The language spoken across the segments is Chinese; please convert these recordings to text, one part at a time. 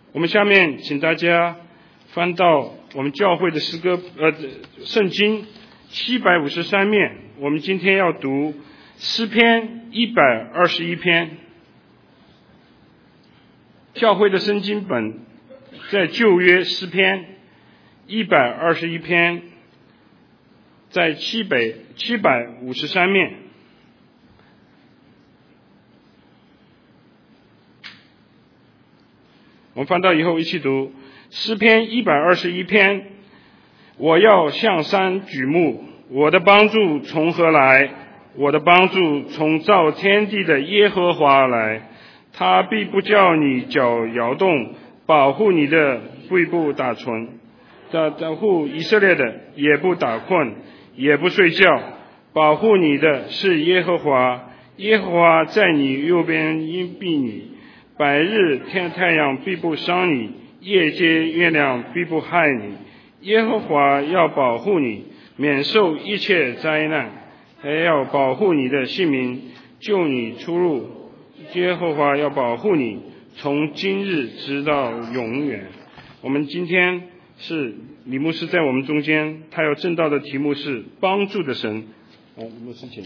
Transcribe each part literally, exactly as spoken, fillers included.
我们下面请大家翻到我们教会的诗歌呃圣经七百五十三面，我们今天要读诗篇一百二十一篇。教会的圣经本在旧约诗篇一百二十一篇，在七百七百五十三面。我们翻到以后一起读诗篇一百二十一篇。我要向山举目，我的帮助从何来？我的帮助从造天地的耶和华来。他必不叫你脚摇动，保护你的必不打盹，保护以色列的也不打困，也不睡觉。保护你的是耶和华，耶和华在你右边荫庇你。白日天太阳必不伤你，夜间月亮必不害你。耶和华要保护你，免受一切灾难，还要保护你的性命，救你出入。耶和华要保护你，从今日直到永远。我们今天是李牧师在我们中间，他要证道的题目是帮助的神。好，李牧师请。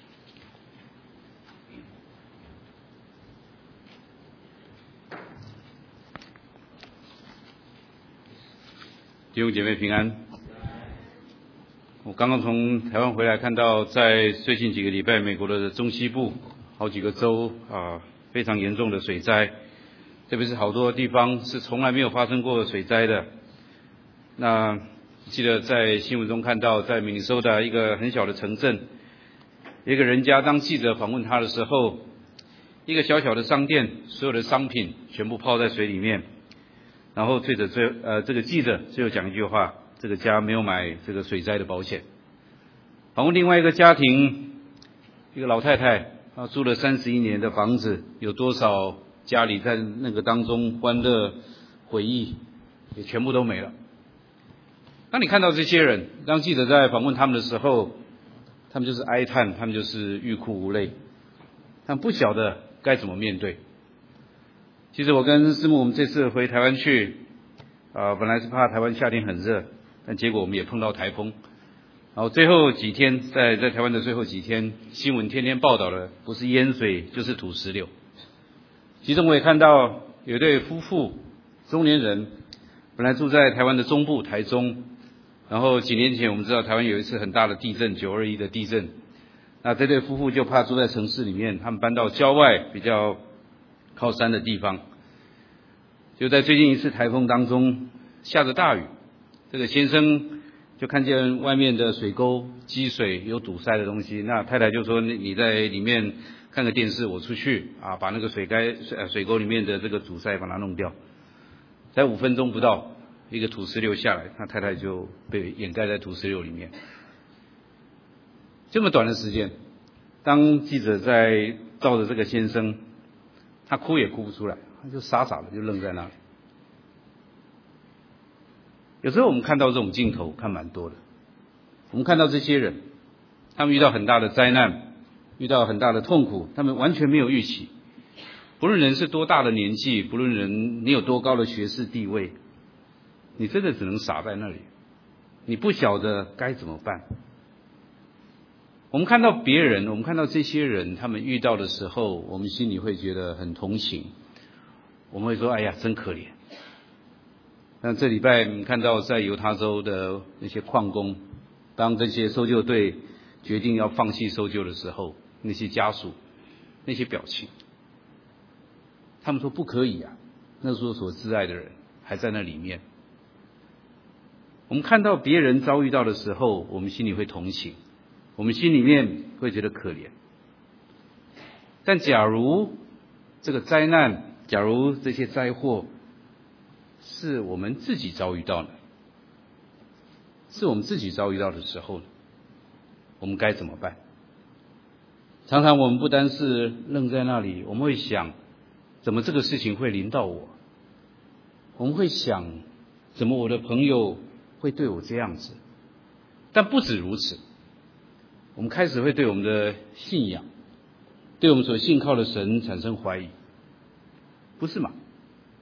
弟兄姐妹平安。我刚刚从台湾回来，看到在最近几个礼拜，美国的中西部好几个州啊非常严重的水灾，特别是好多地方是从来没有发生过水灾的。那记得在新闻中看到，在明尼苏达一个很小的城镇，一个人家当记者访问他的时候，一个小小的商店，所有的商品全部泡在水里面。然后对着最呃这个记者最后讲一句话：这个家没有买这个水灾的保险。访问另外一个家庭，一个老太太，她住了三十一年的房子，有多少家里在那个当中欢乐回忆，也全部都没了。当你看到这些人，当记者在访问他们的时候，他们就是哀叹，他们就是欲哭无泪，他们不晓得该怎么面对。其实我跟师母我们这次回台湾去，呃，本来是怕台湾夏天很热，但结果我们也碰到台风。然后最后几天，在在台湾的最后几天，新闻天天报道的不是淹水就是土石流。其中我也看到有一对夫妇，中年人，本来住在台湾的中部台中，然后几年前我们知道台湾有一次很大的地震，九二一的地震，那这对夫妇就怕住在城市里面，他们搬到郊外比较靠山的地方。就在最近一次台风当中，下着大雨，这个先生就看见外面的水沟积水有堵塞的东西，那太太就说你在里面看个电视，我出去啊把那个水该水水沟里面的这个阻塞把它弄掉。才五分钟不到，一个土石流下来，那太太就被掩盖在土石流里面。这么短的时间，当记者在照着这个先生，他哭也哭不出来，他就傻傻的就愣在那里。有时候我们看到这种镜头看蛮多的，我们看到这些人，他们遇到很大的灾难，遇到很大的痛苦，他们完全没有预期。不论人是多大的年纪，不论人你有多高的学识地位，你真的只能傻在那里，你不晓得该怎么办。我们看到别人，我们看到这些人，他们遇到的时候，我们心里会觉得很同情，我们会说：“哎呀，真可怜。”那这礼拜你看到在犹他州的那些矿工，当这些搜救队决定要放弃搜救的时候，那些家属那些表情，他们说不可以啊，那时候所挚爱的人还在那里面。我们看到别人遭遇到的时候，我们心里会同情，我们心里面会觉得可怜。但假如这个灾难，假如这些灾祸是我们自己遭遇到的，是我们自己遭遇到的时候，我们该怎么办？常常我们不单是愣在那里，我们会想，怎么这个事情会临到我？我们会想，怎么我的朋友会对我这样子？但不止如此，我们开始会对我们的信仰，对我们所信靠的神产生怀疑，不是吗？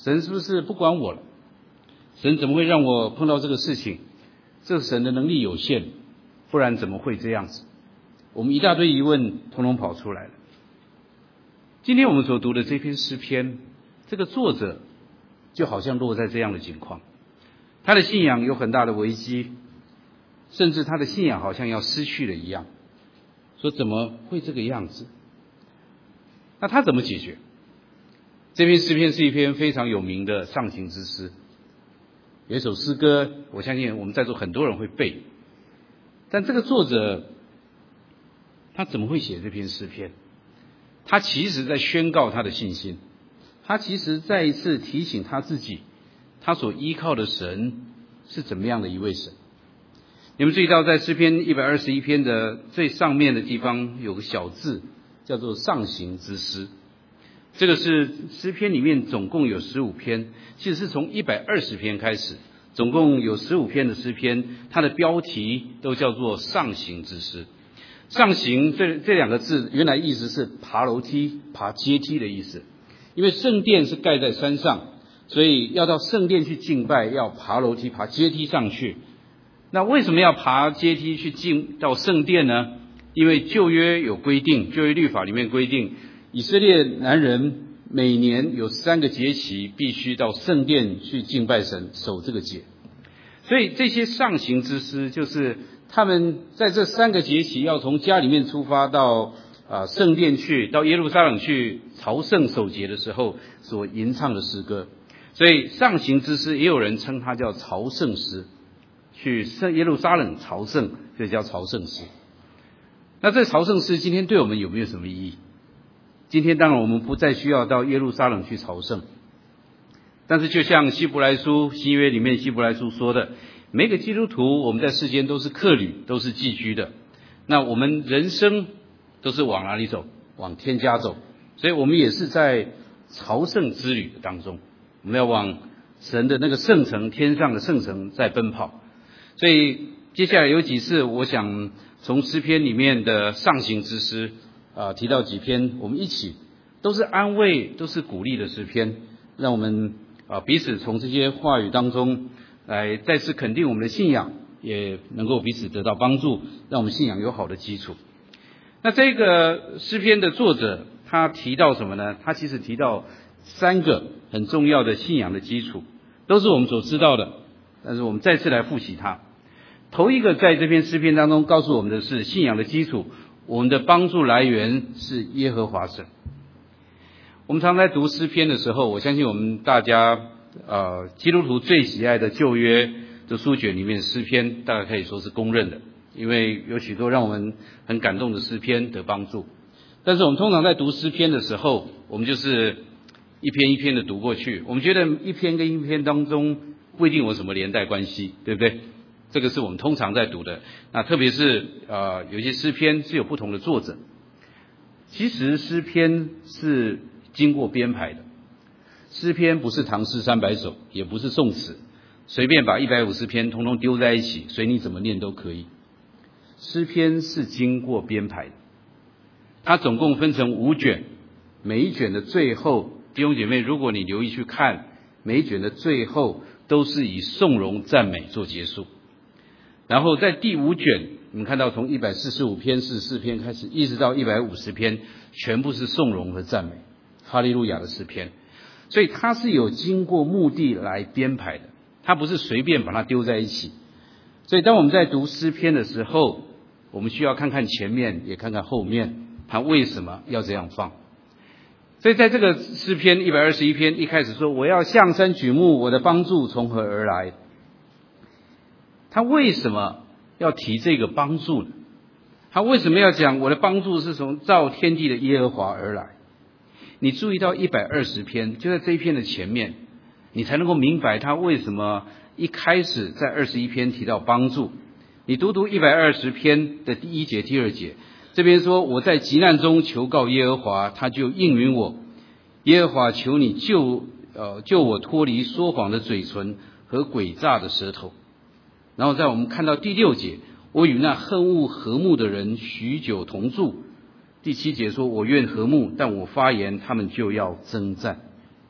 神是不是不管我了？神怎么会让我碰到这个事情？这神的能力有限，不然怎么会这样子？我们一大堆疑问统统跑出来了。今天我们所读的这篇诗篇，这个作者就好像落在这样的情况，他的信仰有很大的危机，甚至他的信仰好像要失去了一样，说怎么会这个样子？那他怎么解决？这篇诗篇是一篇非常有名的上行之诗，有一首诗歌，我相信我们在座很多人会背，但这个作者他怎么会写这篇诗篇？他其实在宣告他的信心，他其实再一次提醒他自己，他所依靠的神是怎么样的一位神。你们注意到在诗篇一百二十一篇的最上面的地方有个小字，叫做上行之诗。这个是诗篇里面总共有十五篇，其实是从一百二十篇开始，总共有十五篇的诗篇，它的标题都叫做上行之诗。上行这这两个字原来意思是爬楼梯、爬阶梯的意思，因为圣殿是盖在山上，所以要到圣殿去敬拜，要爬楼梯、爬阶梯上去。那为什么要爬阶梯去进到圣殿呢？因为旧约有规定，旧约律法里面规定，以色列男人每年有三个节期必须到圣殿去敬拜神，守这个节。所以这些上行之诗就是他们在这三个节期要从家里面出发到啊圣殿去，到耶路撒冷去朝圣守节的时候所吟唱的诗歌。所以上行之诗也有人称它叫朝圣诗，去圣耶路撒冷朝圣，这叫朝圣诗。那这朝圣诗今天对我们有没有什么意义？今天当然我们不再需要到耶路撒冷去朝圣，但是就像希伯来书新约里面希伯来书说的，每个基督徒我们在世间都是客旅，都是寄居的。那我们人生都是往哪里走？往天家走。所以我们也是在朝圣之旅当中，我们要往神的那个圣城，天上的圣城在奔跑。所以接下来有几次我想从诗篇里面的上行之诗啊、呃、提到几篇，我们一起都是安慰，都是鼓励的诗篇，让我们啊、呃、彼此从这些话语当中来再次肯定我们的信仰，也能够彼此得到帮助，让我们信仰有好的基础。那这个诗篇的作者他提到什么呢？他其实提到三个很重要的信仰的基础，都是我们所知道的，但是我们再次来复习它。头一个在这篇诗篇当中告诉我们的是信仰的基础，我们的帮助来源是耶和华神。我们常在读诗篇的时候，我相信我们大家呃基督徒最喜爱的旧约的书卷里面诗篇大概可以说是公认的，因为有许多让我们很感动的诗篇得帮助。但是我们通常在读诗篇的时候，我们就是一篇一篇的读过去，我们觉得一篇跟一篇当中不一定有什么连带关系，对不对？这个是我们通常在读的。那特别是呃有一些诗篇是有不同的作者，其实诗篇是经过编排的，诗篇不是唐诗三百首，也不是宋词，随便把一百五十篇统统丢在一起，随你怎么念都可以。诗篇是经过编排的，它总共分成五卷，每一卷的最后，弟兄姐妹，如果你留意去看，每一卷的最后都是以颂荣赞美做结束。然后在第五卷，你们看到从一百四十五篇、四十四篇开始，一直到一百五十篇，全部是颂荣和赞美，哈利路亚的诗篇。所以它是有经过目的来编排的，它不是随便把它丢在一起。所以当我们在读诗篇的时候，我们需要看看前面，也看看后面，它为什么要这样放。所以在这个诗篇一百二十一篇一开始说，我要向山举目，我的帮助从何而来？他为什么要提这个帮助呢？他为什么要讲我的帮助是从造天地的耶和华而来？你注意到一百二十篇，就在这一篇的前面，你才能够明白他为什么一开始在二十一篇提到帮助。你读读一百二十篇的第一节、第二节，这边说我在急难中求告耶和华，他就应允我。耶和华，求你救呃救我脱离说谎的嘴唇和诡诈的舌头。然后在我们看到第六节，我与那恨恶和睦的人许久同住。第七节说，我愿和睦，但我发言他们就要征战。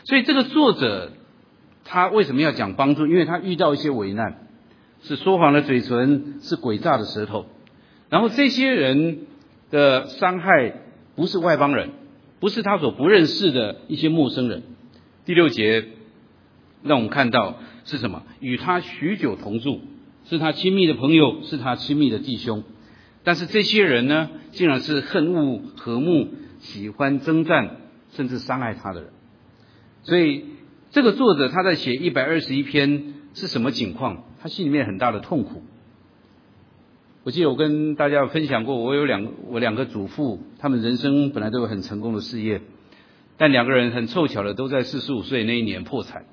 所以这个作者他为什么要讲帮助？因为他遇到一些危难，是说谎的嘴唇，是诡诈的舌头，然后这些人的伤害不是外邦人，不是他所不认识的一些陌生人。第六节让我们看到是什么？与他许久同住，是他亲密的朋友，是他亲密的弟兄。但是这些人呢，竟然是恨恶和睦，喜欢征战，甚至伤害他的人。所以这个作者他在写一百二十一篇是什么情况？他心里面很大的痛苦。我记得我跟大家分享过，我有两我两个祖父，他们人生本来都有很成功的事业，但两个人很凑巧的都在四十五岁那一年破产。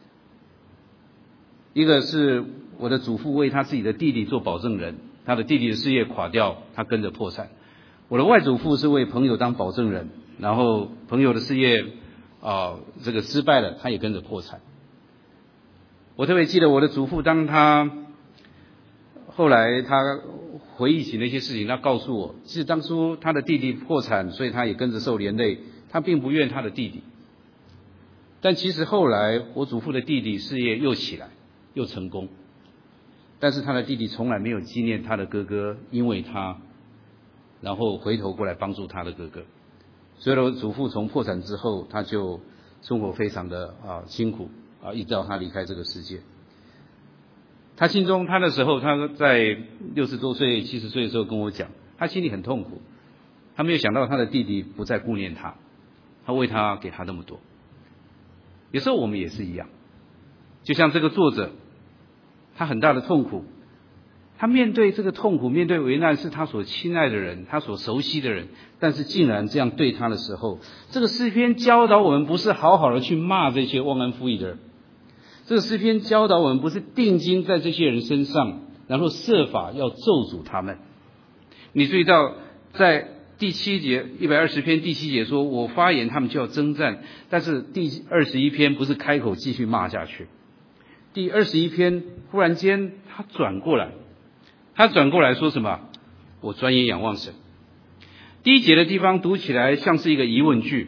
一个是我的祖父为他自己的弟弟做保证人，他的弟弟的事业垮掉，他跟着破产。我的外祖父是为朋友当保证人，然后朋友的事业啊、呃、这个失败了，他也跟着破产。我特别记得我的祖父，当他后来他回忆起那些事情，他告诉我，其实当初他的弟弟破产，所以他也跟着受连累，他并不怨他的弟弟。但其实后来我祖父的弟弟事业又起来，又成功，但是他的弟弟从来没有纪念他的哥哥，因为他然后回头过来帮助他的哥哥。所以我祖父从破产之后，他就生活非常的啊辛苦啊，一直到他离开这个世界。他心中，他那时候他在六十多岁、七十岁的时候跟我讲，他心里很痛苦，他没有想到他的弟弟不再顾念他，他为他给他那么多。有时候我们也是一样，就像这个作者，他很大的痛苦，他面对这个痛苦，面对危难，是他所亲爱的人，他所熟悉的人，但是竟然这样对他的时候，这个诗篇教导我们不是好好的去骂这些忘恩负义的人，这个诗篇教导我们不是定睛在这些人身上，然后设法要咒诅他们。你注意到在第七节一百二十篇第七节说，我发言他们就要征战，但是第二十一篇不是开口继续骂下去，第二十一篇忽然间他转过来，他转过来说什么？我专眼仰望神。第一节的地方读起来像是一个疑问句，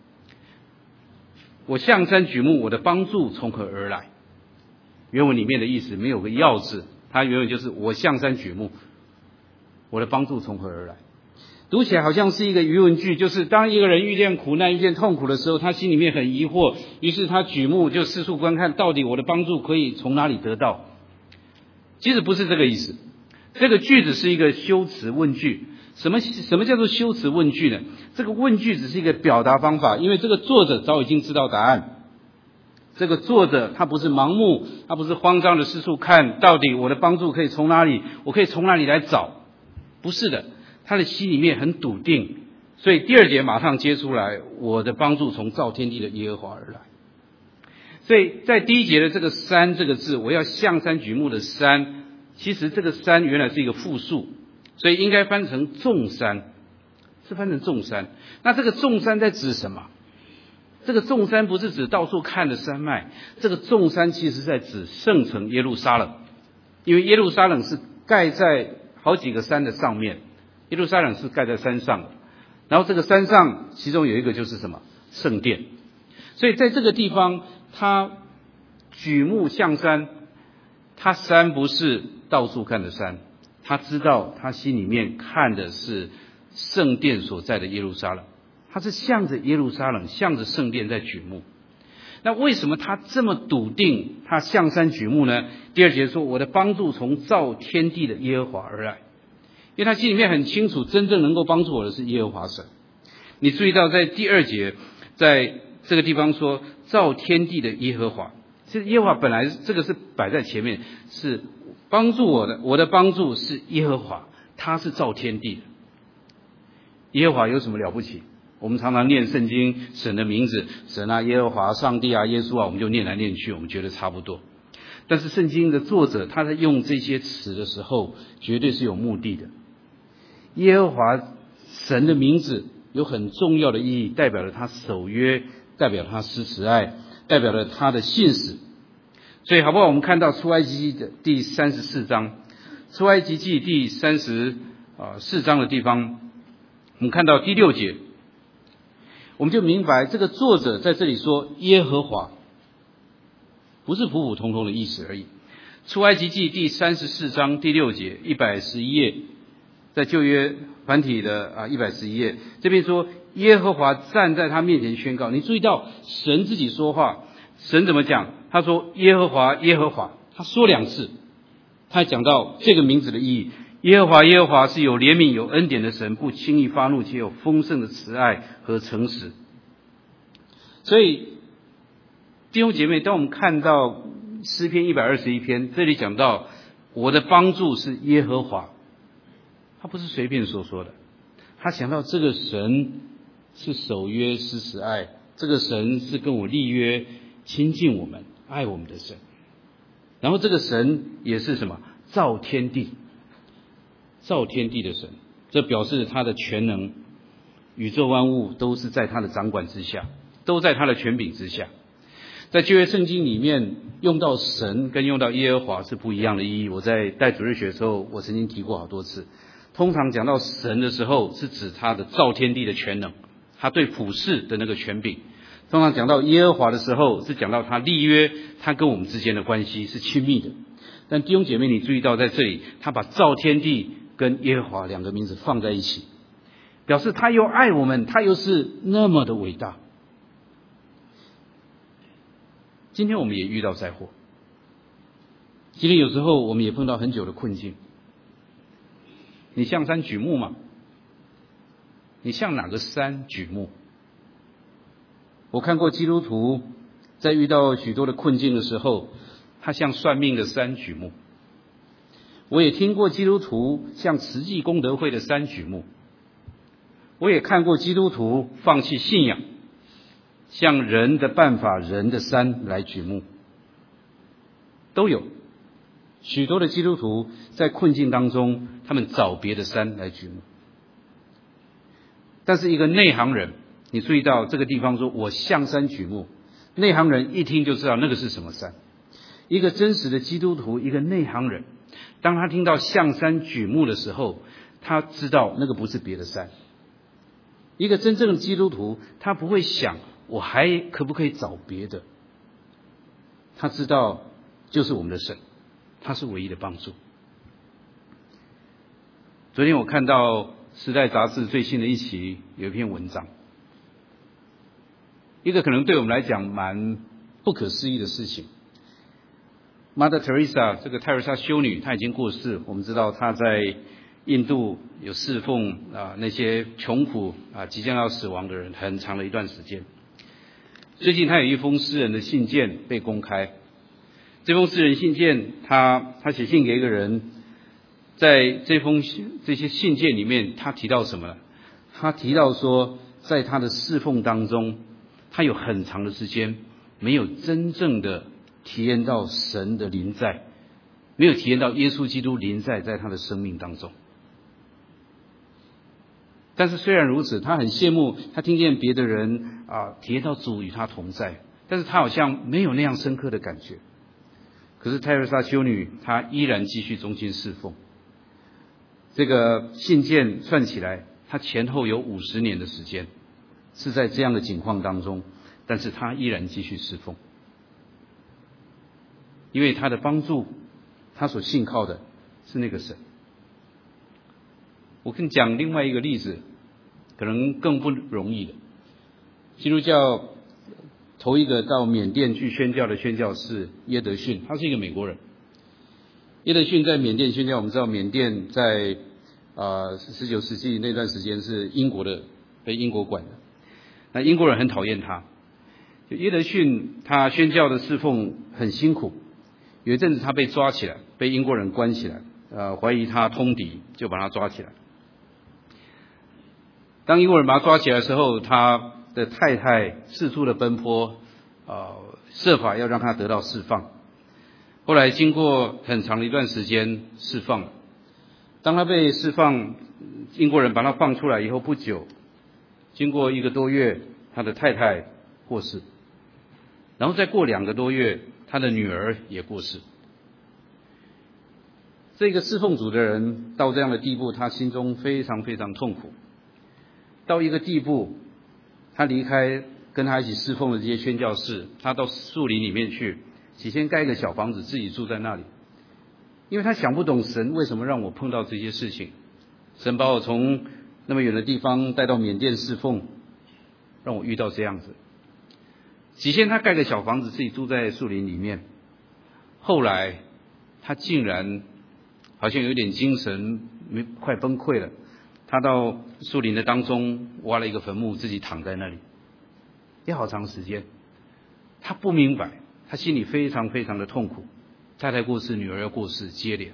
我向山举目，我的帮助从何而来？原文里面的意思没有个要字，它原文就是我向山举目，我的帮助从何而来？读起来好像是一个疑问句，就是当一个人遇见苦难、遇见痛苦的时候，他心里面很疑惑，于是他举目就四处观看，到底我的帮助可以从哪里得到？其实不是这个意思，这个句子是一个修辞问句。什么什么叫做修辞问句呢？这个问句只是一个表达方法，因为这个作者早已经知道答案。这个作者他不是盲目，他不是慌张的四处看，到底我的帮助可以从哪里，我可以从哪里来找？不是的，他的心里面很笃定，所以第二节马上接出来，我的帮助从造天地的耶和华而来。所以在第一节的这个山这个字，我要向山举目的山，其实这个山原来是一个复数，所以应该翻成众山，是翻成众山。那这个众山在指什么？这个众山不是指到处看的山脉，这个众山其实在指圣城耶路撒冷，因为耶路撒冷是盖在好几个山的上面，耶路撒冷是盖在山上的，然后这个山上其中有一个就是什么？圣殿。所以在这个地方他举目向山，他山不是到处看的山，他知道他心里面看的是圣殿所在的耶路撒冷，他是向着耶路撒冷，向着圣殿在举目。那为什么他这么笃定他向山举目呢？第二节说，我的帮助从造天地的耶和华而来，因为他心里面很清楚，真正能够帮助我的是耶和华神。你注意到在第二节在这个地方说造天地的耶和华，其实耶和华本来这个是摆在前面，是帮助我的，我的帮助是耶和华，他是造天地的。耶和华有什么了不起？我们常常念圣经，神的名字，神啊，耶和华，上帝啊，耶稣啊，我们就念来念去，我们觉得差不多。但是圣经的作者他在用这些词的时候，绝对是有目的的。耶和华神的名字有很重要的意义，代表了他守约，代表他施慈爱，代表了他的信实。所以好不好？我们看到出埃及记的第三十四章，出埃及记第三十四章的地方，我们看到第六节， 我们就明白这个作者在这里说耶和华，不是普普通通的意思而已。出埃及记第三十四章第六节，一百十一页，在旧约繁体的啊一百十一页，这边说耶和华站在他面前宣告。你注意到神自己说话，神怎么讲？他说耶和华耶和华，他说两次，他讲到这个名字的意义。耶和华耶和华是有怜悯有恩典的神，不轻易发怒，且有丰盛的慈爱和诚实。所以弟兄姐妹，当我们看到诗篇一百二十一篇，这里讲到我的帮助是耶和华，他不是随便说说的，他想到这个神是守约施慈爱，这个神是跟我立约亲近我们爱我们的神，然后这个神也是什么？造天地造天地的神，这表示他的全能，宇宙万物都是在他的掌管之下，都在他的权柄之下。在旧约圣经里面用到神跟用到耶和华是不一样的意义，我在带主日学的时候我曾经提过好多次。通常讲到神的时候是指他的造天地的全能，他对普世的那个权柄。通常讲到耶和华的时候是讲到他立约，他跟我们之间的关系是亲密的。但弟兄姐妹，你注意到在这里他把造天地跟耶和华两个名字放在一起，表示他又爱我们，他又是那么的伟大。今天我们也遇到灾祸，今天有时候我们也碰到很久的困境。你向山举目吗？你向哪个山举目？我看过基督徒在遇到许多的困境的时候，他向算命的山举目。我也听过基督徒向慈济功德会的山举目。我也看过基督徒放弃信仰，向人的办法人的山来举目，都有。许多的基督徒在困境当中，他们找别的山来举目。但是一个内行人，你注意到这个地方说我向山举目，内行人一听就知道那个是什么山。一个真实的基督徒，一个内行人，当他听到向山举目的时候，他知道那个不是别的山。一个真正的基督徒，他不会想我还可不可以找别的，他知道就是我们的神，他是唯一的帮助。昨天我看到《时代》杂志最新的一期有一篇文章，一个可能对我们来讲蛮不可思议的事情。Mother Teresa 这个泰瑞莎修女，她已经过世，我们知道她在印度有侍奉啊那些穷苦啊即将要死亡的人很长的一段时间。最近她有一封诗人的信件被公开，这封诗人信件，他他写信给一个人，在这封这些信件里面，他提到什么呢？他提到说，在他的侍奉当中，他有很长的时间没有真正的体验到神的临在，没有体验到耶稣基督临在在他的生命当中。但是虽然如此，他很羡慕，他听见别的人啊体验到主与他同在，但是他好像没有那样深刻的感觉。可是泰瑞莎修女她依然继续忠心侍奉。这个信件算起来，她前后有五十年的时间是在这样的境况当中，但是她依然继续侍奉，因为她的帮助，她所信靠的是那个神。我跟你讲另外一个例子，可能更不容易的。基督教头一个到缅甸去宣教的宣教士耶德逊，他是一个美国人。耶德逊在缅甸宣教，我们知道缅甸在啊十九世纪那段时间是英国的，被英国管的。那英国人很讨厌他。就耶德逊他宣教的侍奉很辛苦，有一阵子他被抓起来，被英国人关起来，呃，怀疑他通敌，就把他抓起来。当英国人把他抓起来的时候，他的太太四处的奔波，呃，设法要让他得到释放。后来经过很长的一段时间释放了。当他被释放，英国人把他放出来以后不久，经过一个多月，他的太太过世，然后再过两个多月，他的女儿也过世。这个侍奉主的人到这样的地步，他心中非常非常痛苦，到一个地步， 他离开跟他一起侍奉的这些宣教士，他到树林里面去，起先盖一个小房子，自己住在那里，因为他想不懂神为什么让我碰到这些事情。神把我从那么远的地方带到缅甸侍奉，让我遇到这样子。起先他盖个小房子，自己住在树林里面，后来他竟然好像有点精神没快崩溃了，他到树林的当中挖了一个坟墓，自己躺在那里，也好长时间。他不明白，他心里非常非常的痛苦，太太过世，女儿要过世，接连。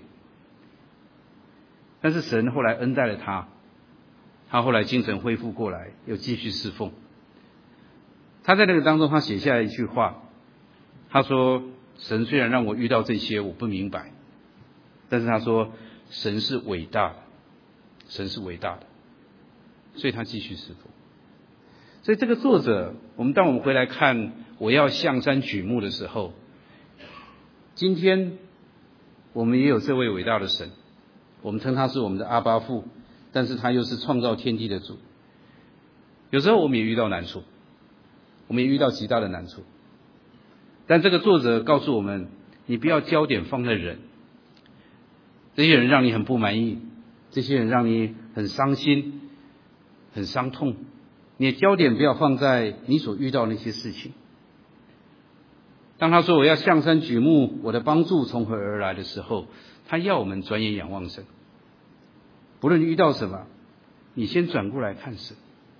但是神后来恩待了他，他后来精神恢复过来，又继续侍奉。他在那个当中，他写下一句话，他说：神虽然让我遇到这些我不明白，但是他说神是伟大的，神是伟大的，所以他继续侍奉。所以这个作者，我们当我们回来看我要向山举目的时候，今天我们也有这位伟大的神，我们称他是我们的阿爸父，但是他又是创造天地的主。有时候我们也遇到难处，我们也遇到极大的难处，但这个作者告诉我们，你不要焦点放在人，这些人让你很不满意，这些人让你很伤心很伤痛，你的焦点不要放在你所遇到的那些事情。当他说我要向山举目，我的帮助从何而来的时候，他要我们转眼仰望神。不论你遇到什么，你先转过来看神。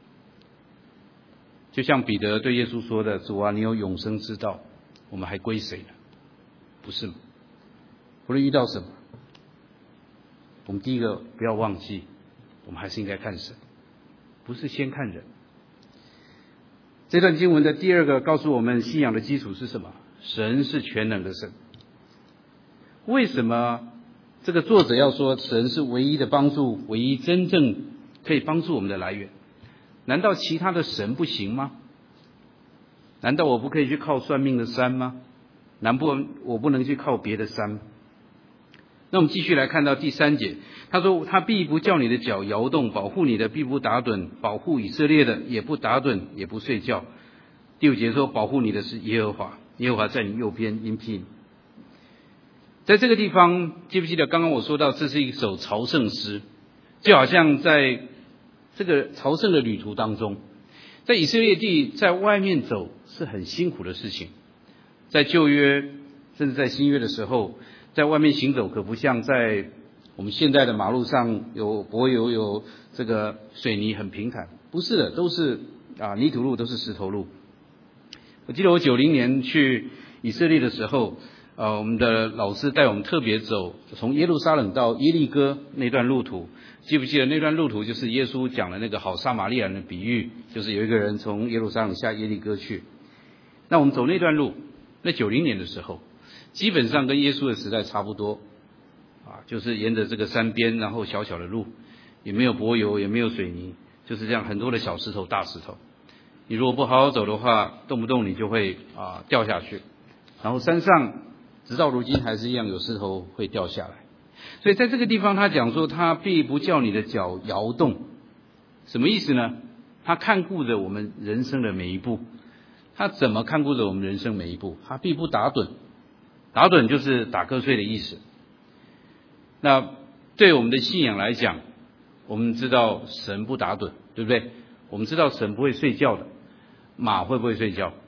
就像彼得对耶稣说的，主啊，你有永生之道，我们还归谁呢？不是吗？不论遇到什么，我们第一个不要忘记，我们还是应该看神，不是先看人。这段经文的第二个告诉我们，信仰的基础是什么？神是全能的神。为什么这个作者要说神是唯一的帮助，唯一真正可以帮助我们的来源？难道其他的神不行吗？难道我不可以去靠算命的山吗？难不我不能去靠别的山吗？那我们继续来看到第三节，他说他必不叫你的脚摇动，保护你的必不打盹，保护以色列的也不打盹也不睡觉。第五节说保护你的是耶和华，耶和华在你右边应聘你。在这个地方记不记得刚刚我说到这是一首朝圣诗，就好像在这个朝圣的旅途当中，在以色列地在外面走是很辛苦的事情，在旧约甚至在新约的时候，在外面行走可不像在我们现在的马路上有柏油有这个水泥很平坦，不是的，都是啊泥土路，都是石头路。我记得我九零年去以色列的时候，呃，我们的老师带我们特别走从耶路撒冷到耶利哥那段路途，记不记得那段路途就是耶稣讲的那个好撒玛利亚人的比喻，就是有一个人从耶路撒冷下耶利哥去。那我们走那段路，那九零年的时候，基本上跟耶稣的时代差不多啊，就是沿着这个山边，然后小小的路，也没有柏油，也没有水泥，就是这样很多的小石头大石头。你如果不好好走的话，动不动你就会啊掉下去。然后山上直到如今还是一样有石头会掉下来。所以在这个地方他讲说，他必不叫你的脚摇动，什么意思呢？他看顾着我们人生的每一步。他怎么看顾着我们人生每一步？他必不打盹，打盹就是打瞌睡的意思。那对我们的信仰来讲，我们知道神不打盹，对不对？我们知道神不会睡觉的。马会不会睡觉？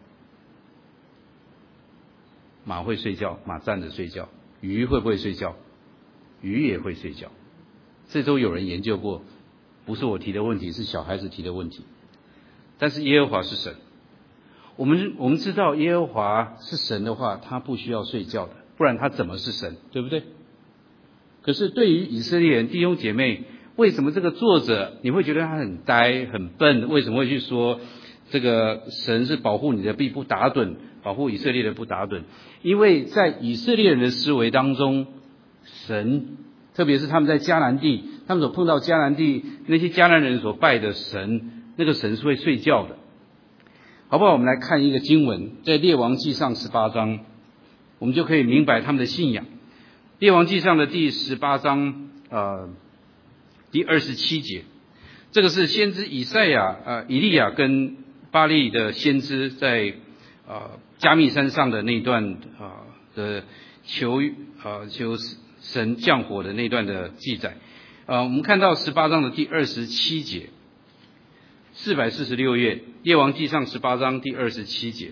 马会睡觉，马站着睡觉。鱼会不会睡觉？鱼也会睡觉。这周有人研究过，不是我提的问题，是小孩子提的问题。但是耶和华是神，我们我们知道耶和华是神的话，他不需要睡觉的，不然他怎么是神，对不对？可是对于以色列人弟兄姐妹，为什么这个作者你会觉得他很呆很笨？为什么会去说这个神是保护你的必不打盹，保护以色列的不打盹？因为在以色列人的思维当中，神特别是他们在迦南地，他们所碰到迦南地那些迦南人所拜的神，那个神是会睡觉的。好不好？我们来看一个经文，在列王记上十八章，我们就可以明白他们的信仰。列王记上的第十八章呃第二十七节，这个是先知以赛亚呃以利亚跟巴力的先知在呃加密山上的那段啊、呃、的求啊、呃、求神降火的那段的记载。呃，我们看到十八章的第二十七节，四百四十六页，列王纪上十八章第二十七节。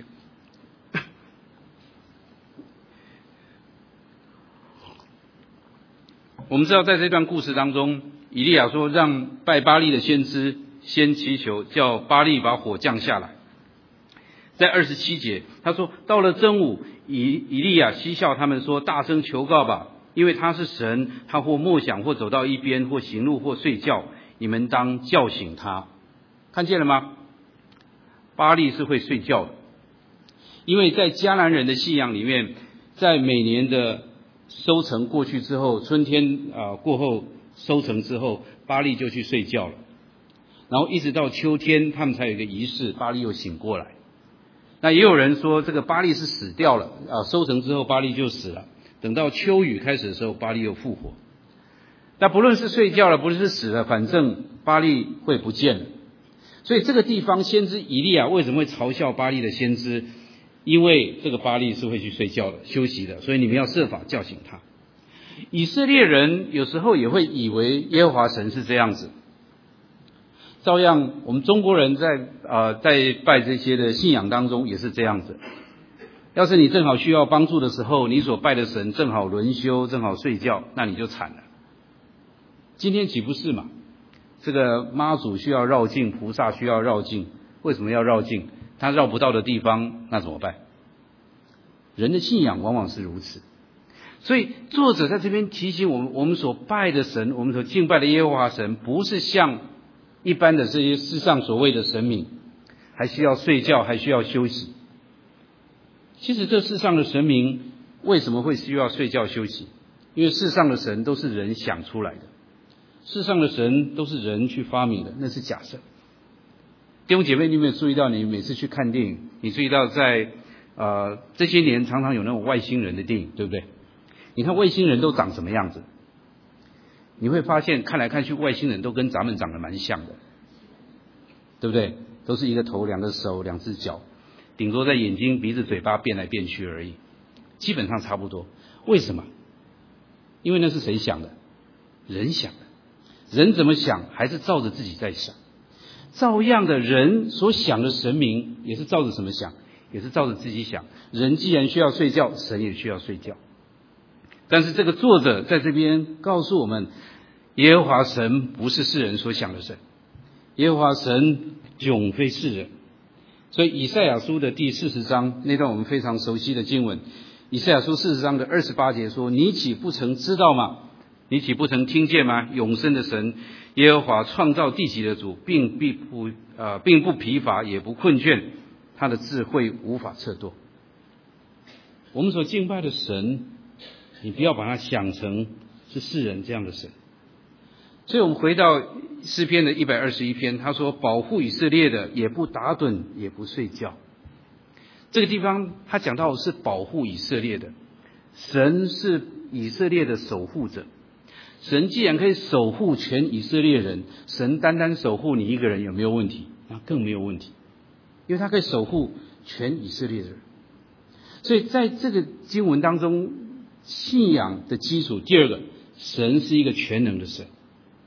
我们知道，在这段故事当中，以利亚说让拜巴力的先知先祈求，叫巴力把火降下来。在二十七节，他说到了正午，以以利亚嬉笑他们说：“大声求告吧，因为他是神，他或默想，或走到一边，或行路，或睡觉，你们当叫醒他。”看见了吗？巴力是会睡觉的，因为在迦南人的信仰里面，在每年的收成过去之后，春天啊、呃、过后收成之后，巴力就去睡觉了，然后一直到秋天，他们才有一个仪式，巴力又醒过来。那也有人说，这个巴力是死掉了啊，收成之后巴力就死了，等到秋雨开始的时候，巴力又复活。那不论是睡觉了，不论是死了，反正巴力会不见了。所以这个地方先知以利亚为什么会嘲笑巴力的先知？因为这个巴力是会去睡觉的、休息的，所以你们要设法叫醒他。以色列人有时候也会以为耶和华神是这样子，照样我们中国人在呃在拜这些的信仰当中也是这样子。要是你正好需要帮助的时候，你所拜的神正好轮休，正好睡觉，那你就惨了。今天岂不是嘛？这个妈祖需要绕境，菩萨需要绕境，为什么要绕境？他绕不到的地方，那怎么办？人的信仰往往是如此。所以作者在这边提醒我们，我们所拜的神，我们所敬拜的耶和华神，不是像一般的这些世上所谓的神明，还需要睡觉，还需要休息。其实这世上的神明为什么会需要睡觉休息？因为世上的神都是人想出来的，世上的神都是人去发明的，那是假设。弟兄姐妹，你有没有注意到，你每次去看电影，你注意到在呃这些年常常有那种外星人的电影，对不对？你看外星人都长什么样子？你会发现看来看去外星人都跟咱们长得蛮像的，对不对？都是一个头、两个手、两只脚，顶多在眼睛、鼻子、嘴巴变来变去而已，基本上差不多。为什么？因为那是谁想的？人想的。人怎么想，还是照着自己在想。照样的，人所想的神明也是照着什么想？也是照着自己想。人既然需要睡觉，神也需要睡觉。但是这个作者在这边告诉我们，耶和华神不是世人所想的神，耶和华神迥非世人。所以以赛亚书的第四十章那段我们非常熟悉的经文，以赛亚书四十章的二十八节说：“你岂不曾知道吗？你岂不曾听见吗？永生的神耶和华创造地极的主，并并不呃并不疲乏，也不困倦，他的智慧无法测度。”我们所敬拜的神，你不要把它想成是世人这样的神。所以我们回到诗篇的一百二十一篇，他说：“保护以色列的，也不打盹，也不睡觉。”这个地方他讲到是保护以色列的，神是以色列的守护者。神既然可以守护全以色列人，神单单守护你一个人有没有问题？那更没有问题，因为他可以守护全以色列的人。所以在这个经文当中，信仰的基础，第二个，神是一个全能的神。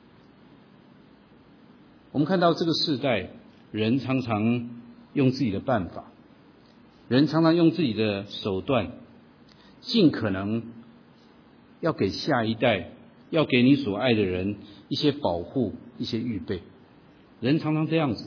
我们看到这个世代，人常常用自己的办法，人常常用自己的手段，尽可能要给下一代，要给你所爱的人一些保护，一些预备。人常常这样子。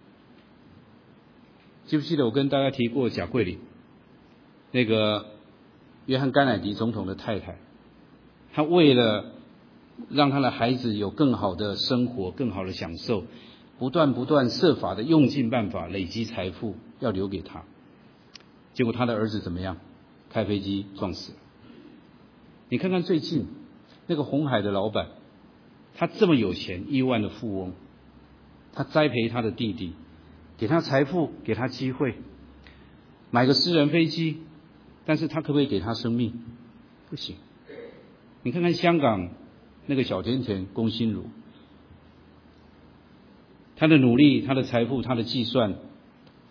记不记得我跟大家提过贾桂林，那个约翰甘乃迪总统的太太，他为了让他的孩子有更好的生活，更好的享受，不断不断设法的用尽办法累积财富，要留给他。结果他的儿子怎么样？开飞机撞死了。你看看最近那个鸿海的老板，他这么有钱，亿万的富翁，他栽培他的弟弟，给他财富，给他机会，买个私人飞机，但是他可不可以给他生命？不行。你看看香港那个小甜甜龚心如，他的努力，他的财富，他的计算，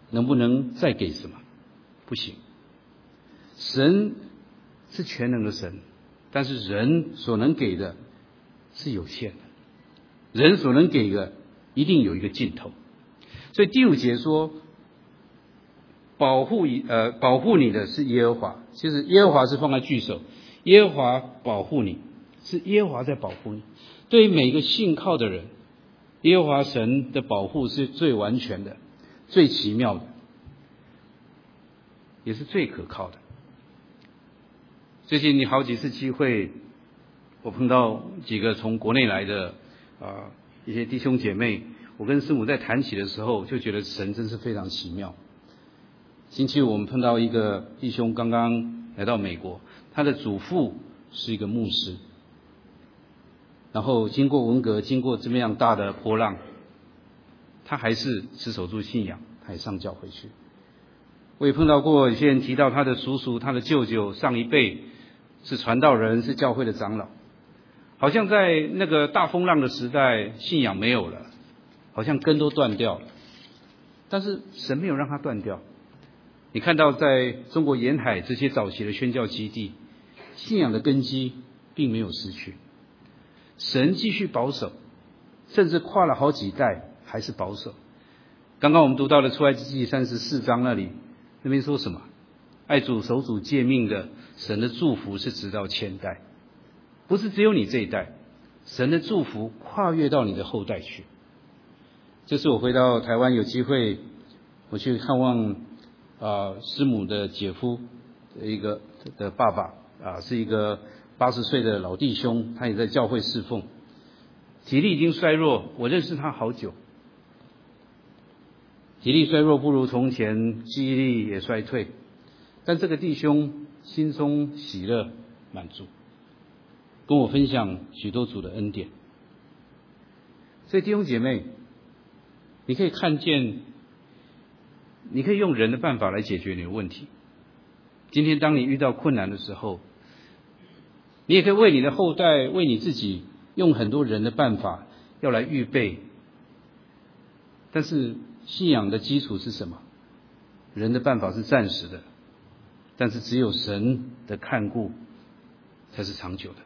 能不能再给什么？不行。神是全能的神，但是人所能给的是有限的，人所能给的一定有一个尽头。所以第五节说，保护呃保护你的是耶和华，其实耶和华是放在句首，耶和华保护你，是耶和华在保护你。对于每个信靠的人，耶和华神的保护是最完全的、最奇妙的，也是最可靠的。最近你好几次机会，我碰到几个从国内来的啊、呃、一些弟兄姐妹，我跟师母在谈起的时候，就觉得神真是非常奇妙。星期五我们碰到一个弟兄刚刚来到美国，他的祖父是一个牧师，然后经过文革，经过这么样大的波浪，他还是持守住信仰，他也上教回去。我也碰到过有些人提到他的叔叔、他的舅舅上一辈是传道人，是教会的长老，好像在那个大风浪的时代，信仰没有了，好像根都断掉了，但是神没有让它断掉。你看到在中国沿海这些早期的宣教基地，信仰的根基并没有失去，神继续保守，甚至跨了好几代还是保守。刚刚我们读到的出埃及记三十四章那里，那边说什么？爱主守主诫命的，神的祝福是直到千代，不是只有你这一代，神的祝福跨越到你的后代去。这是我回到台湾有机会，我去看望啊师母的姐夫的一个的爸爸啊，是一个八十岁的老弟兄，他也在教会侍奉，体力已经衰弱，我认识他好久。体力衰弱不如从前，记忆力也衰退，但这个弟兄心中喜乐满足，跟我分享许多主的恩典。所以弟兄姐妹，你可以看见，你可以用人的办法来解决你的问题。今天当你遇到困难的时候，你也可以为你的后代，为你自己，用很多人的办法要来预备。但是信仰的基础是什么？人的办法是暂时的，但是只有神的看顾才是长久的。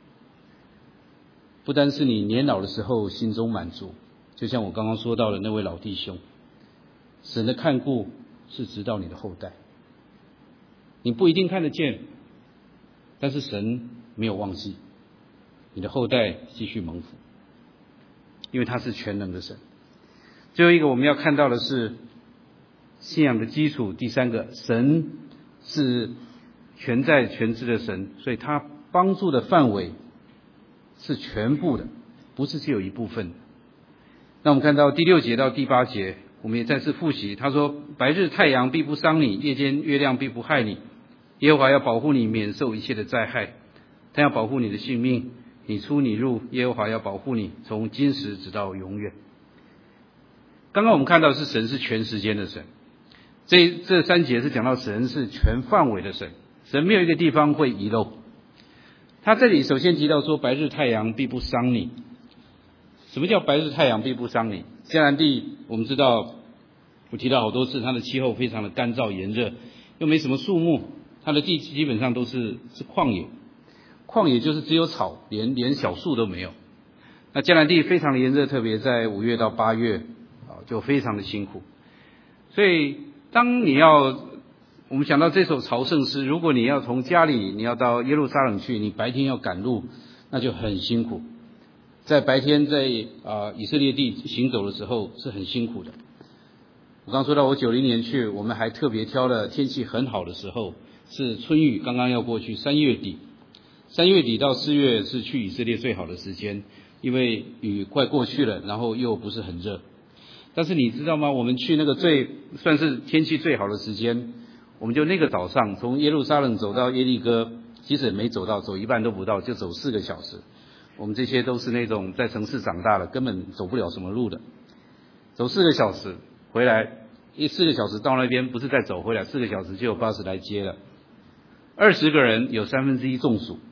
不单是你年老的时候心中满足，就像我刚刚说到的那位老弟兄，神的看顾是直到你的后代。你不一定看得见，但是神没有忘记你的后代继续蒙福，因为他是全能的神。最后一个我们要看到的是信仰的基础，第三个，神是全在全知的神，所以他帮助的范围是全部的，不是只有一部分的。那我们看到第六节到第八节，我们也再次复习，他说，白日太阳必不伤你，夜间月亮必不害你，耶和华要保护你免受一切的灾害，他要保护你的性命，你出你入，耶和华要保护你，从今时直到永远。刚刚我们看到是神是全时间的神，这这三节是讲到神是全范围的神，神没有一个地方会遗漏。他这里首先提到说，白日太阳必不伤你。什么叫白日太阳必不伤你？迦南地我们知道，我提到好多次，它的气候非常的干燥炎热，又没什么树木，它的地基本上都是是旷野，旷野就是只有草，连连小树都没有。那迦南地非常的炎热，特别在五月到八月啊，就非常的辛苦。所以当你要我们想到这首朝圣诗，如果你要从家里你要到耶路撒冷去，你白天要赶路，那就很辛苦。在白天在啊、呃、以色列地行走的时候是很辛苦的。我刚说到我九零年去，我们还特别挑了天气很好的时候，是春雨刚刚要过去，三月底，三月底到四月是去以色列最好的时间，因为雨快过去了，然后又不是很热。但是你知道吗？我们去那个最算是天气最好的时间，我们就那个早上从耶路撒冷走到耶利哥，即使没走到，走一半都不到，就走四个小时。我们这些都是那种在城市长大的，根本走不了什么路的，走四个小时回来，一四个小时到那边不是再走回来，四个小时就有巴士来接了。二十个人有三分之一中暑。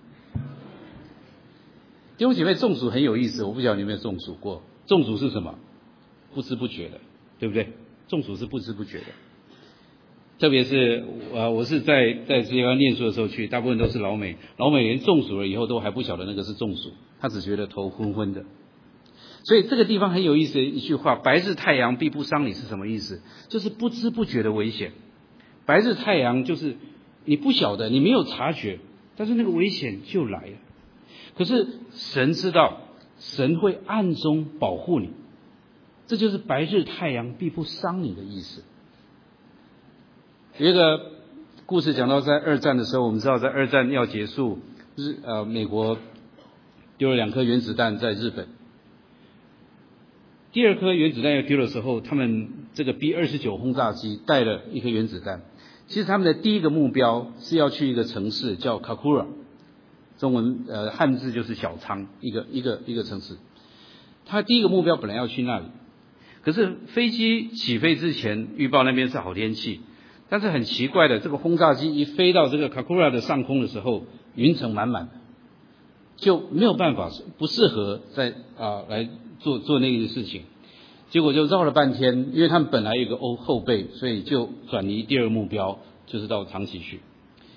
弟兄姐妹，中暑很有意思，我不晓得你有没有中暑过。中暑是什么？不知不觉的，对不对？中暑是不知不觉的。 特别是呃，我是在在石家庄念书的时候去，大部分都是老美，老美连中暑了以后都还不晓得那个是中暑，他只觉得头昏昏的。所以这个地方很有意思的一句话，白日太阳必不伤你是什么意思？就是不知不觉的危险。白日太阳就是你不晓得，你没有察觉，但是那个危险就来了。可是神知道，神会暗中保护你，这就是白日太阳必不伤你的意思。有一个故事讲到在二战的时候，我们知道在二战要结束，日呃美国丢了两颗原子弹在日本。第二颗原子弹要丢的时候，他们这个 B 二十九 轰炸机带了一颗原子弹。其实他们的第一个目标是要去一个城市叫 Kakura， 中文呃汉字就是小仓，一个一个一个城市。他第一个目标本来要去那里，可是飞机起飞之前预报那边是好天气，但是很奇怪的，这个轰炸机一飞到这个 Kakura 的上空的时候，云层满满的，就没有办法，不适合在啊、呃、来做做那个事情。结果就绕了半天，因为他们本来有个欧后备，所以就转移第二个目标，就是到长崎去。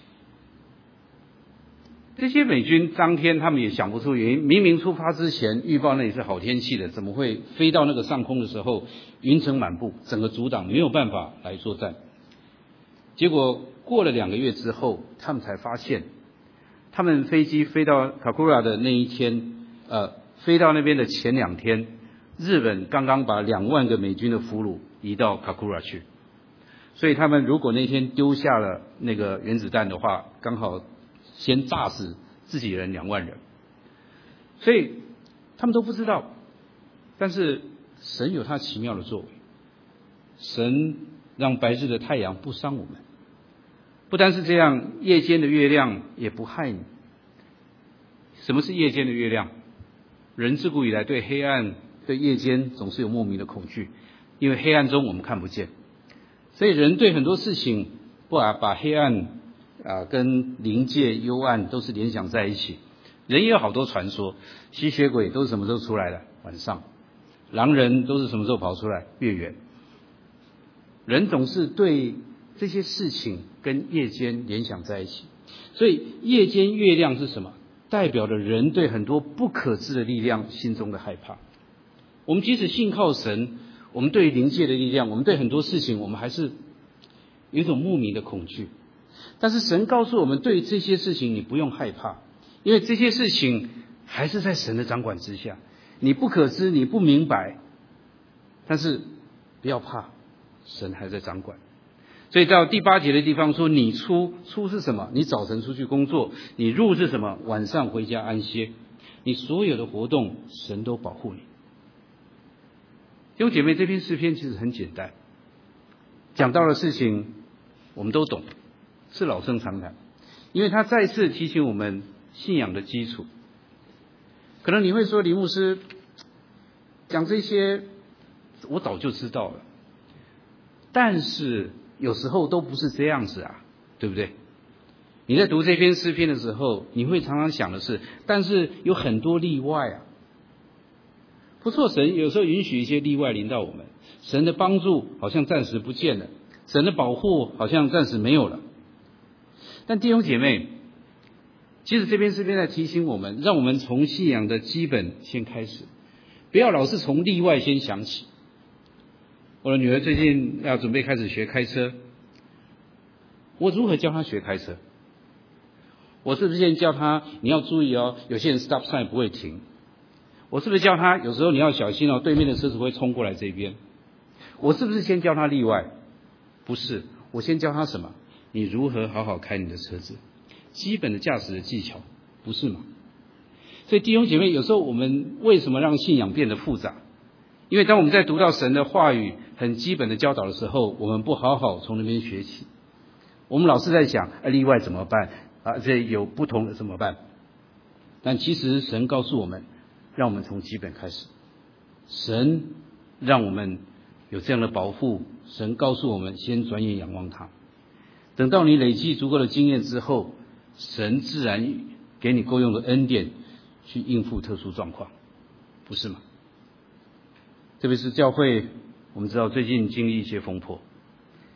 这些美军当天他们也想不出原因，明明出发之前预报那里是好天气的，怎么会飞到那个上空的时候云层满布，整个阻挡没有办法来作战。结果过了两个月之后，他们才发现，他们飞机飞到 Kakura 的那一天，呃，飞到那边的前两天，日本刚刚把两万个美军的俘虏移到 Kakura 去，所以他们如果那天丢下了那个原子弹的话，刚好先炸死自己人两万人，所以他们都不知道。但是神有他奇妙的作为，神让白日的太阳不伤我们，不单是这样，夜间的月亮也不害你。什么是夜间的月亮？人自古以来对黑暗、对夜间总是有莫名的恐惧，因为黑暗中我们看不见，所以人对很多事情不把把黑暗啊跟灵界幽暗都是联想在一起。人也有好多传说，吸血鬼都是什么时候出来的？晚上。狼人都是什么时候跑出来？月圆。人总是对这些事情跟夜间联想在一起，所以夜间月亮是什么？代表着人对很多不可知的力量心中的害怕。我们即使信靠神，我们对灵界的力量，我们对很多事情，我们还是有一种莫名的恐惧。但是神告诉我们，对这些事情你不用害怕，因为这些事情还是在神的掌管之下，你不可知，你不明白，但是不要怕，神还在掌管。所以到第八节的地方说，你出出是什么？你早晨出去工作，你入是什么？晚上回家安歇。你所有的活动，神都保护你。弟兄姐妹，这篇诗篇其实很简单，讲到的事情我们都懂，是老生常谈，因为他再次提醒我们信仰的基础。可能你会说，李牧师讲这些我早就知道了，但是有时候都不是这样子啊，对不对？你在读这篇诗篇的时候，你会常常想的是，但是有很多例外啊。不错，神有时候允许一些例外临到我们，神的帮助好像暂时不见了，神的保护好像暂时没有了。但弟兄姐妹，其实这篇诗篇在提醒我们，让我们从信仰的基本先开始，不要老是从例外先想起。我的女儿最近要准备开始学开车，我如何教她学开车？我是不是先教她你要注意哦，有些人 stop sign 不会停？我是不是教她有时候你要小心哦，对面的车子会冲过来这边？我是不是先教她例外？不是，我先教她什么？你如何好好开你的车子，基本的驾驶的技巧，不是吗？所以弟兄姐妹，有时候我们为什么让信仰变得复杂？因为当我们在读到神的话语很基本的教导的时候，我们不好好从那边学起，我们老是在想啊，例外怎么办啊？这有不同的怎么办？但其实神告诉我们，让我们从基本开始。神让我们有这样的保护，神告诉我们先转眼仰望他。等到你累积足够的经验之后，神自然给你够用的恩典去应付特殊状况，不是吗？特别是教会，我们知道最近经历一些风波，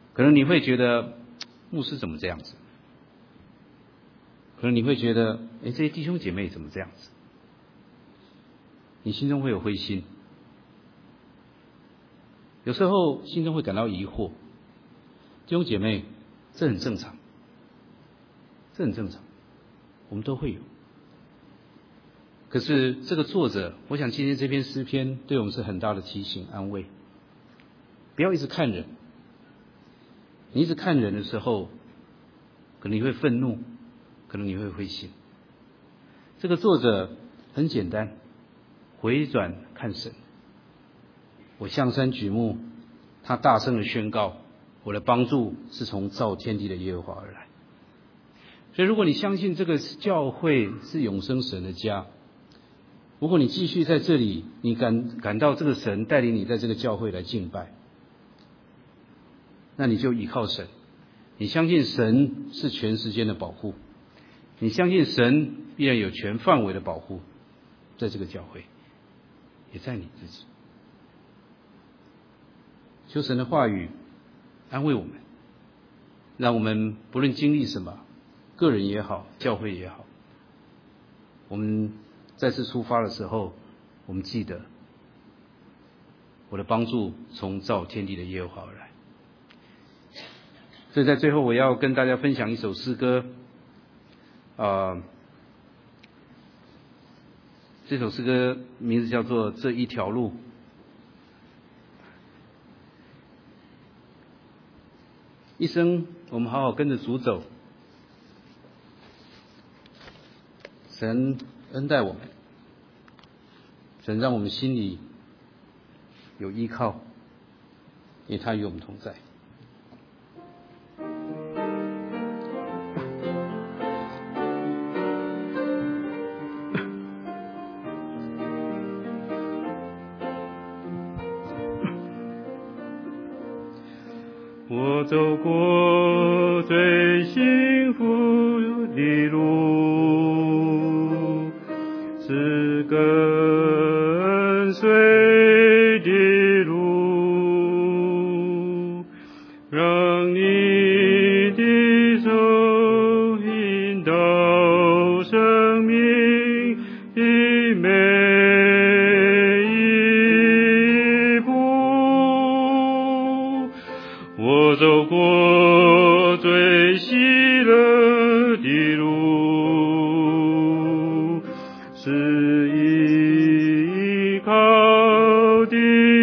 可能你会觉得牧师怎么这样子？可能你会觉得，哎，这些弟兄姐妹怎么这样子？你心中会有灰心，有时候心中会感到疑惑。弟兄姐妹，这很正常，这很正常，我们都会有。可是这个作者，我想今天这篇诗篇对我们是很大的提醒安慰。不要一直看人，你一直看人的时候，可能你会愤怒，可能你会灰心。这个作者很简单，回转看神。我向山举目，他大声的宣告，我的帮助是从造天地的耶和华而来。所以如果你相信这个教会是永生神的家，如果你继续在这里，你感感到这个神带领你在这个教会来敬拜，那你就依靠神，你相信神是全时间的保护，你相信神必然有全范围的保护，在这个教会，也在你自己。求神的话语安慰我们，让我们不论经历什么，个人也好，教会也好，我们再次出发的时候，我们记得我的帮助从造天地的耶和华而来。所以在最后我要跟大家分享一首诗歌，呃，这首诗歌名字叫做《这一条路》。一生我们好好跟着主走，神恩待我们，神让我们心里有依靠，因为他与我们同在。 我走过最幸福的路，是跟随的路，让你的手引导生命的每一步。我走过最喜乐的路，是依靠的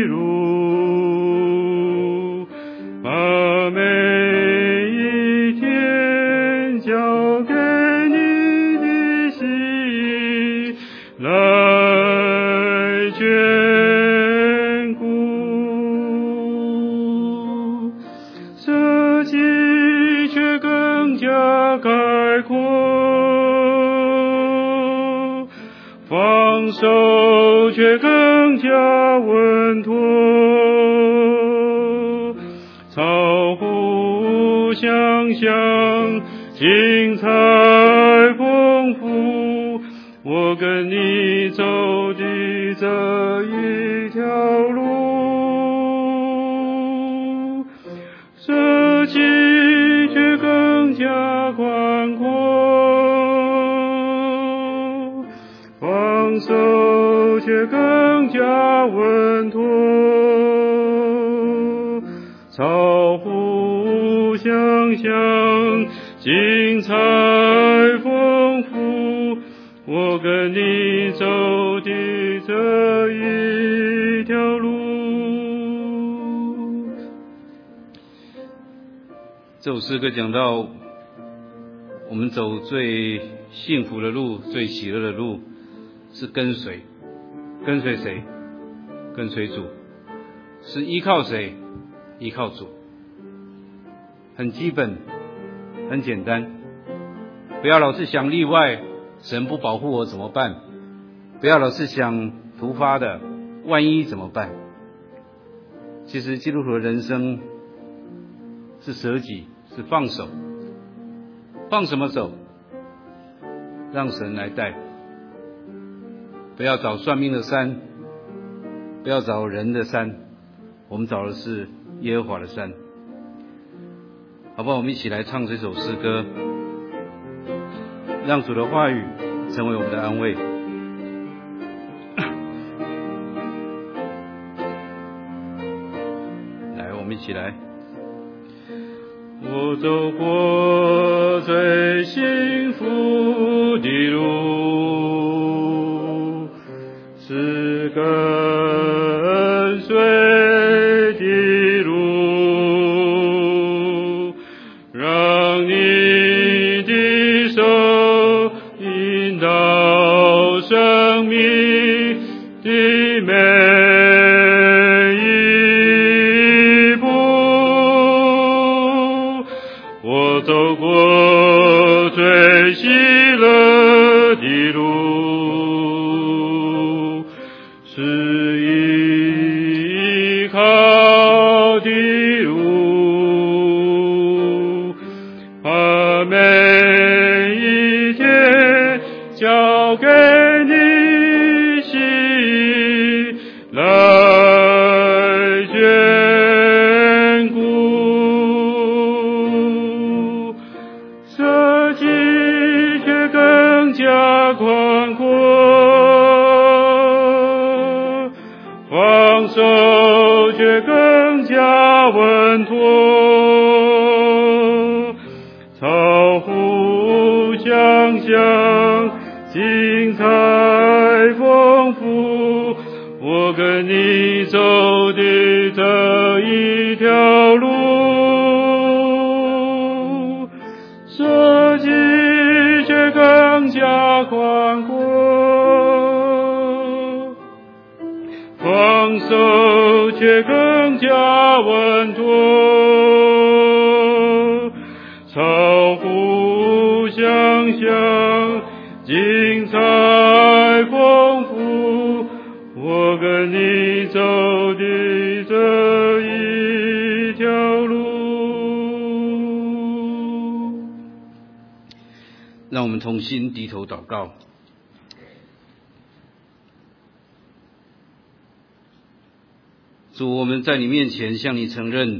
路，把每一天交给你的心来眷顾。舍弃却更加开阔，放手却更加稳妥，超乎想象，精彩丰富，我跟你走的这一条路，舍弃却更加宽阔，放手却更加稳妥，超乎想象，精彩丰富，我跟你走的这一条路。 这首诗歌讲到我们走最幸福的路，最喜乐的路是跟随。跟随谁？跟随主。是依靠谁？依靠主。很基本，很简单。不要老是想例外，神不保护我怎么办？不要老是想突发的，万一怎么办？其实基督徒的人生是舍己，是放手。放什么手？让神来带。不要找算命的山，不要找人的山，我们找的是耶和华的山。 好不好？我们一起来唱这首诗歌，让主的话语成为我们的安慰。来，我们一起来。 我走过最幸福的路，是跟随的路，让你的手引导生命的每一步。我走过最喜乐的路，是依靠的路，把每一天交给你心来眷顾。舍己却更加宽阔，放手却更加稳妥，超乎想象，精彩丰富，我跟你走的这一条路，舍己却更加宽阔，放手却更加稳妥，超乎想象，精彩丰富，我跟你走的这一条路。 让我们同心低头祷告。主，我们在你面前向你承认，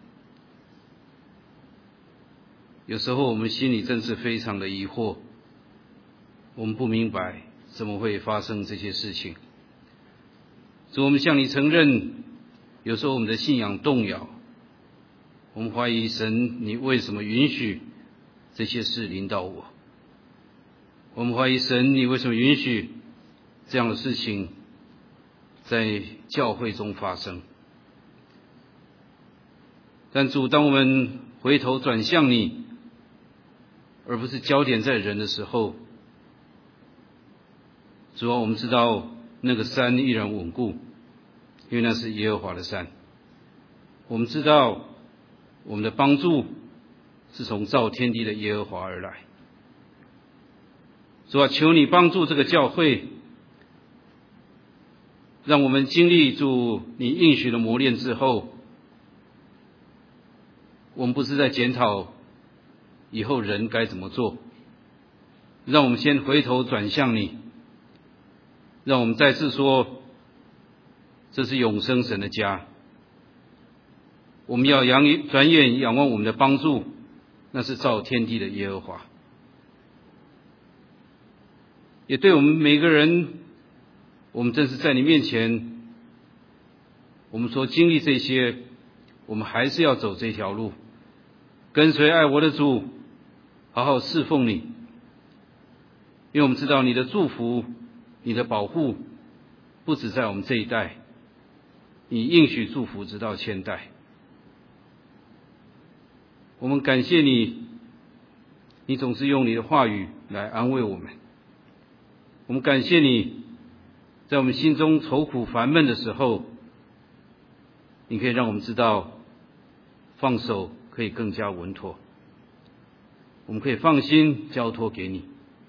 有时候我们心里真是非常的疑惑，我们不明白怎么会发生这些事情。主，我们向你承认，有时候我们的信仰动摇，我们怀疑神，你为什么允许这些事临到我？我们怀疑神，你为什么允许这样的事情在教会中发生？但主，当我们回头转向你，而不是焦点在人的时候，主啊，我们知道那个山依然稳固，因为那是耶和华的山。我们知道我们的帮助是从造天地的耶和华而来。主啊，求你帮助这个教会，让我们经历主你应许的磨练之后，我们不是在检讨以后人该怎么做，让我们先回头转向你，让我们再次说，这是永生神的家，我们要仰转眼仰望我们的帮助，那是造天地的耶和华。也对我们每个人，我们正是在你面前，我们说经历这些，我们还是要走这条路，跟随爱我的主，好好侍奉你，因为我们知道你的祝福，你的保护不止在我们这一代，你应许祝福直到千代。我们感谢你，你总是用你的话语来安慰我们。我们感谢你，在我们心中愁苦烦闷的时候，你可以让我们知道放手可以更加稳妥，我们可以放心交托给你。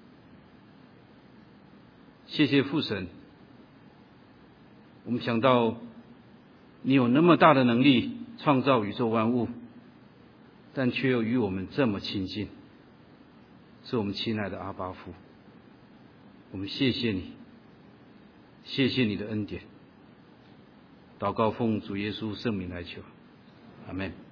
谢谢父神，我们想到你有那么大的能力创造宇宙万物，但却又与我们这么亲近，是我们亲爱的阿爸父。我们谢谢你，谢谢你的恩典。祷告奉主耶稣圣名来求，阿们。